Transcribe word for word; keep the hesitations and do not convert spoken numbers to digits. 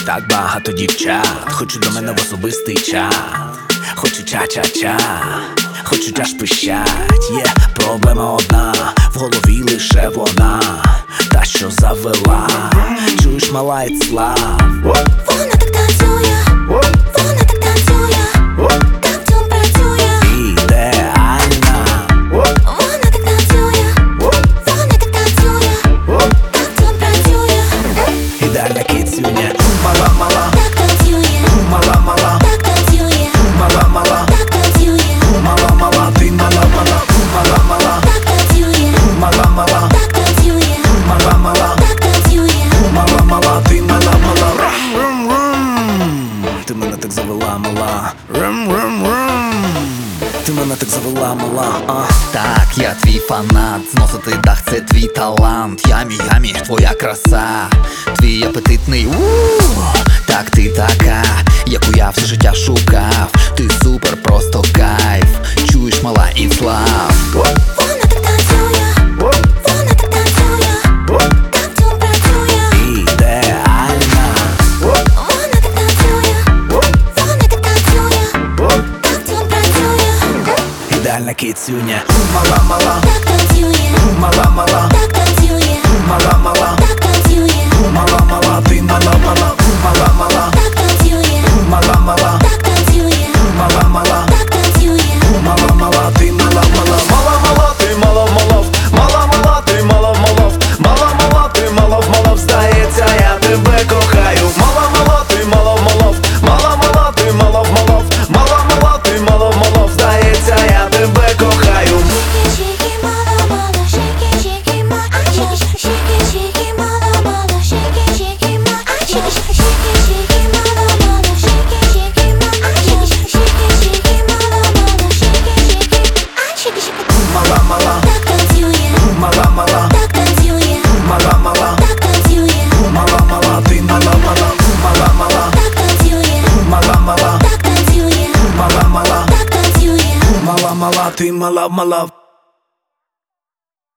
так багато дівчат хочуть до мене в особистий чат. Хочу ча-ча-ча, хочуть аж пищать. Є проблема одна, в голові лише вона, та що завела. Чуєш, мала, it's love. Вона так танцює, вона так танцює, так цьому працює. Ідеальна. Вона так танцює, вона так танцює, так цьому працює. Ідеальна кицюня. Мала, мала, Так танцює, мала, мала, так танцює, мала, мала, так танцює, мала, мала, ти мала, мала, мала, мала, так танцює, мала, мала, так танцює, мала, мала, так танцює. мала, мала, ти мала, мала. Рум-рум-рум. Ти мене так завела, мала. Рум-рум-рум. Ти мене так завела, мала. А. Так, я твій фанат, зносити дах, це твій талант. Ямі, ямі, твоя краса, твій апетитний у. Так ти така, яку я все життя шукав. Ти супер, просто кайф. Чуєш, мала, it's love. Вона так танцює, вона так танцює, так цьому працює. Ідеальна. Вона так танцює, вона так танцює, так цьому працює. Ідеальна кицюня. Мала, мала, Так танцює, мала, мала, так танцює, мала, мала, так танцює, мала, мала, ти мала, мала, мала, мала, так танцює, мала, мала, так танцює, мала, мала, так танцює. мала, мала, ти мала, мала. Мала, мала, ти мала, малов, мала, мала, ти мала, малов, мала, мала, ти малов, малов, здається, я тебе кохаю. Мала, мала, ти мала, малов, мала, мала, ти малов, малов, мала, мала, ти малов, малов, здається, я тебе кохаю. Shake it, mala, mala, shake it, shake it, ma, shake it, shake it, shake it, mala, mala, shake it, shake it, ma, shake it, shake it, shake it, mala, mala, shake it, shake it, ma, shake it, shake it, shake it, mala, mala, shake it, shake it, shake it, shake it. Мала, мала, Так танцює, мала, мала, так танцює, мала, мала, так танцює, мала, мала, ти мала, мала, мала, мала, так танцює, мала, мала, так танцює, мала, мала, так танцює. мала, мала, ти мала, мала.